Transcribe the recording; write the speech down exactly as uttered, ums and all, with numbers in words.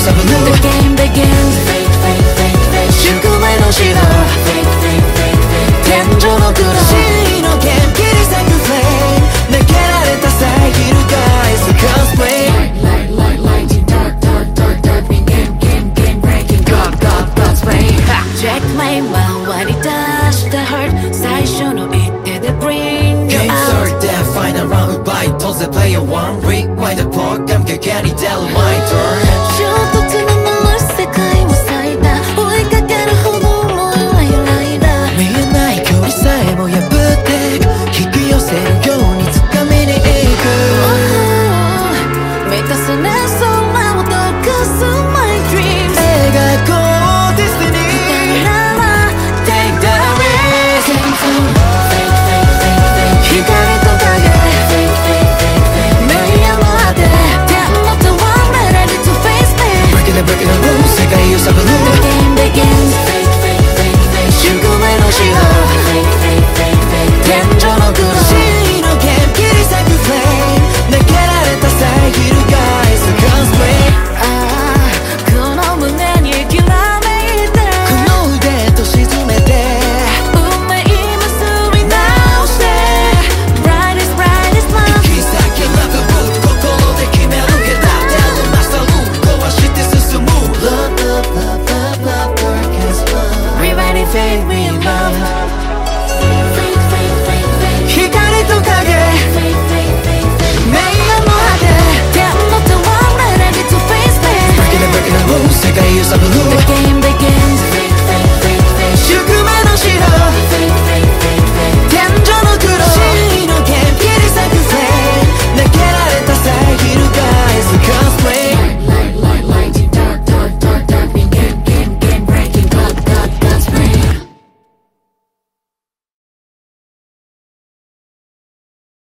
揺さぶる The game begins 宿命の城天井の黒真理の剣切り裂くフレーム抜けられた遮るガイズ Cosplay Light, light, lighting dark, dark, dark, dark Game, game, game breaking God, God, God's way Jack Lane 回り出した Heart 最初の一手で Bring you Game out start that final round 奪い取ぜ Player one Rewind the program けけに出る My turn